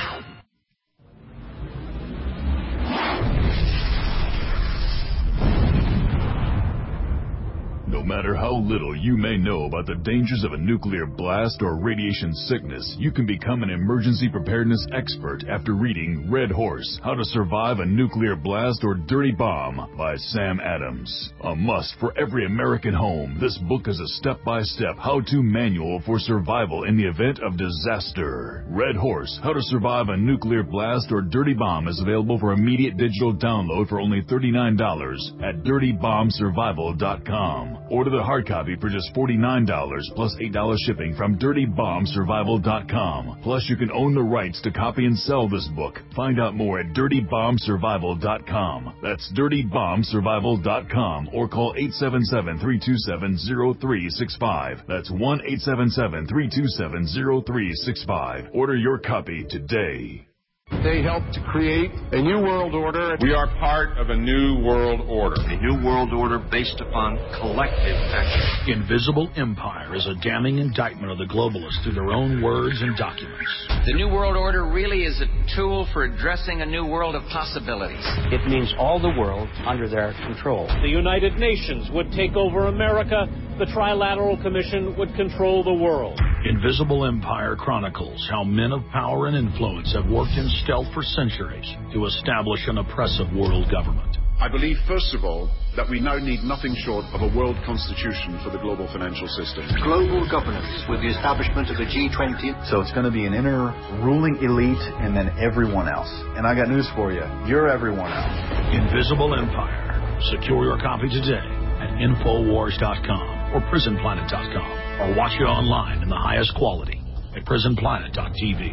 No matter how little you may know about the dangers of a nuclear blast or radiation sickness, you can become an emergency preparedness expert after reading Red Horse, How to Survive a Nuclear Blast or Dirty Bomb by Sam Adams. A must for every American home, this book is a step-by-step how-to manual for survival in the event of disaster. Red Horse, How to Survive a Nuclear Blast or Dirty Bomb is available for immediate digital download for only thirty-nine dollars at dirty bomb survival dot com. Order the hard copy for just forty-nine dollars plus eight dollars shipping from dirty bomb survival dot com. Plus, you can own the rights to copy and sell this book. Find out more at dirty bomb survival dot com. That's dirty bomb survival dot com or call eight seven seven, three two seven, zero three six five. That's one eight seven seven, three two seven, zero three six five. Order your copy today. They helped to create a new world order. We are part of a new world order. A new world order based upon collective action. Invisible Empire is a damning indictment of the globalists through their own words and documents. The new world order really is a tool for addressing a new world of possibilities. It means all the world under their control. The United Nations would take over America. The Trilateral Commission would control the world. Invisible Empire chronicles how men of power and influence have worked in stealth for centuries to establish an oppressive world government. I believe, first of all, that we now need nothing short of a world constitution for the global financial system. Global governance with the establishment of the G twenty. So it's going to be an inner ruling elite and then everyone else. And I got news for you. You're everyone else. Invisible Empire. Secure your copy today at Infowars dot com or Prison Planet dot com, or watch it online in the highest quality at Prison Planet dot T V.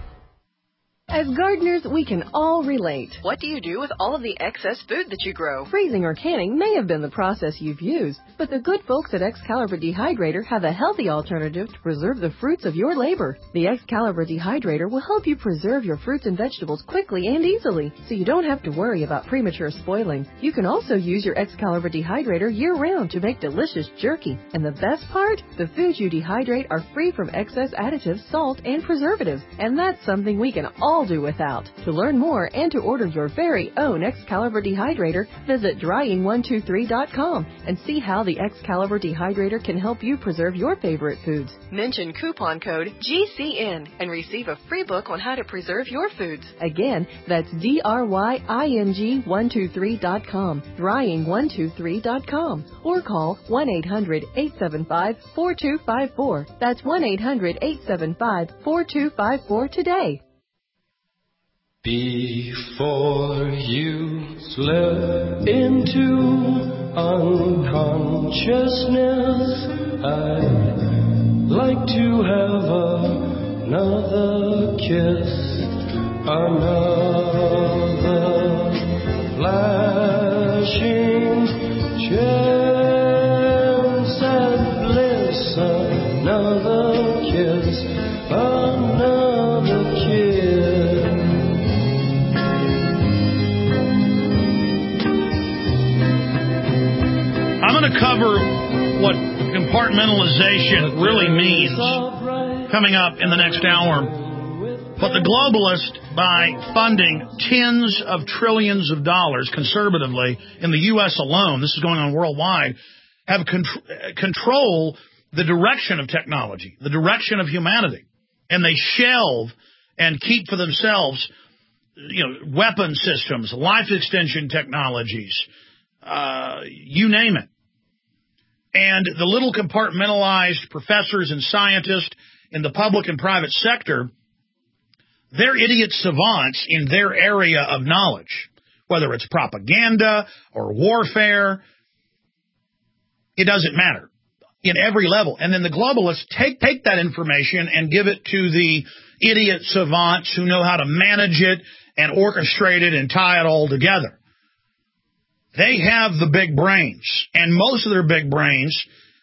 As gardeners, we can all relate. What do you do with all of the excess food that you grow? Freezing or canning may have been the process you've used, but the good folks at Excalibur Dehydrator have a healthy alternative to preserve the fruits of your labor. The Excalibur Dehydrator will help you preserve your fruits and vegetables quickly and easily, so you don't have to worry about premature spoiling. You can also use your Excalibur Dehydrator year-round to make delicious jerky. And the best part? The foods you dehydrate are free from excess additives, salt, and preservatives, and that's something we can all do without. To learn more and to order your very own Excalibur Dehydrator, visit drying one two three dot com and see how the Excalibur Dehydrator can help you preserve your favorite foods. Mention coupon code G C N and receive a free book on how to preserve your foods. Again, that's D R Y I N G one two three dot com, drying one two three dot com, or call one eight hundred, eight seven five, four two five four. That's one eight hundred, eight seven five, four two five four today. Before you slip into unconsciousness, I'd like to have another kiss, another flashing chance at bliss, another kiss, another kiss. I'm going to cover what can compartmentalization really means coming up in the next hour. But the globalists, by funding tens of trillions of dollars conservatively in the U S alone, this is going on worldwide, have con- control the direction of technology, the direction of humanity. And they shelve and keep for themselves, you know, weapon systems, life extension technologies, uh, you name it. And the little compartmentalized professors and scientists in the public and private sector, they're idiot savants in their area of knowledge, whether it's propaganda or warfare. It doesn't matter in every level. And then the globalists take, take that information and give it to the idiot savants who know how to manage it and orchestrate it and tie it all together. They have the big brains, and most of their big brains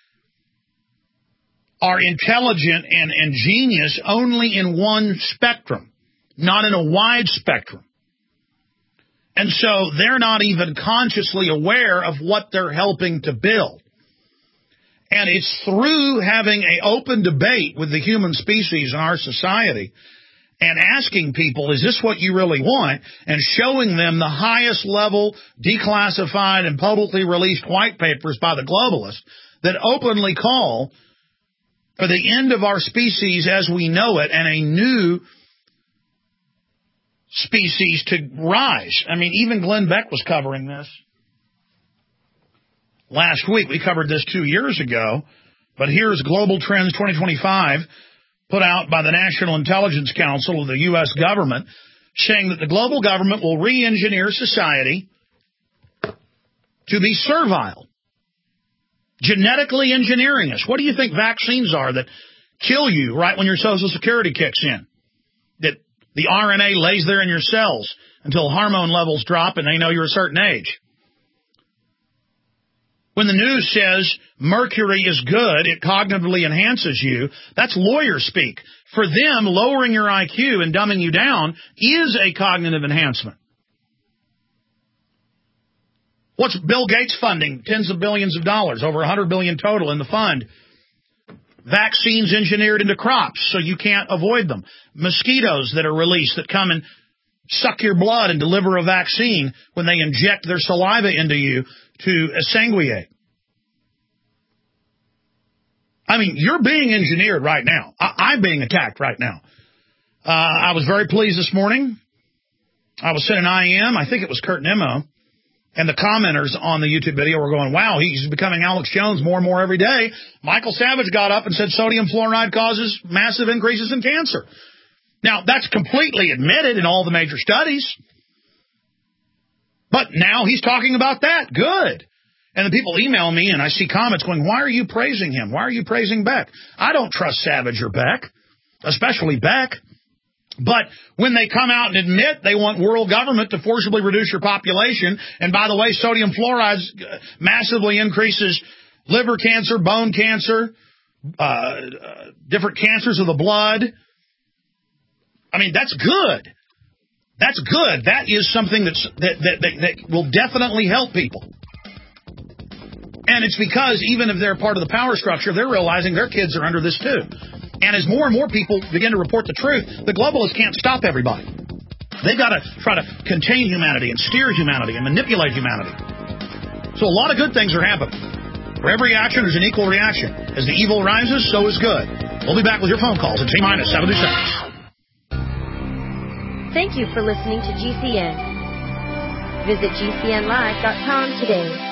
are intelligent and, and genius only in one spectrum, not in a wide spectrum. And so they're not even consciously aware of what they're helping to build. And it's through having an open debate with the human species in our society and asking people, is this what you really want? And showing them the highest level declassified and publicly released white papers by the globalists that openly call for the end of our species as we know it and a new species to rise. I mean, even Glenn Beck was covering this last week. We covered this two years ago. But here's Global Trends twenty twenty-five, put out by the National Intelligence Council of the U S government, saying that the global government will re-engineer society to be servile, genetically engineering us. What do you think vaccines are that kill you right when your Social Security kicks in? That the R N A lays there in your cells until hormone levels drop and they know you're a certain age. When the news says mercury is good, it cognitively enhances you, that's lawyer speak. For them, lowering your I Q and dumbing you down is a cognitive enhancement. What's Bill Gates funding? Tens of billions of dollars, over one hundred billion dollars total in the fund. Vaccines engineered into crops so you can't avoid them. Mosquitoes that are released that come and suck your blood and deliver a vaccine when they inject their saliva into you to exsanguinate. I mean, you're being engineered right now. I- I'm being attacked right now. Uh, I was very pleased this morning. I was sent an I M. I think it was Kurt Nimmo. And the commenters on the YouTube video were going, wow, he's becoming Alex Jones more and more every day. Michael Savage got up and said sodium fluoride causes massive increases in cancer. Now, that's completely admitted in all the major studies. But now he's talking about that. Good. And the people email me and I see comments going, why are you praising him? Why are you praising Beck? I don't trust Savage or Beck, especially Beck. But when they come out and admit they want world government to forcibly reduce your population, and by the way, sodium fluoride massively increases liver cancer, bone cancer, uh, uh, different cancers of the blood. I mean, that's good. That's good. That is something that's, that, that, that, that will definitely help people. And it's because even if they're part of the power structure, they're realizing their kids are under this too. And as more and more people begin to report the truth, the globalists can't stop everybody. They've got to try to contain humanity and steer humanity and manipulate humanity. So a lot of good things are happening. For every action, there's an equal reaction. As the evil rises, so is good. We'll be back with your phone calls at T-minus seventy-six. Thank you for listening to G C N. Visit G C N live dot com today.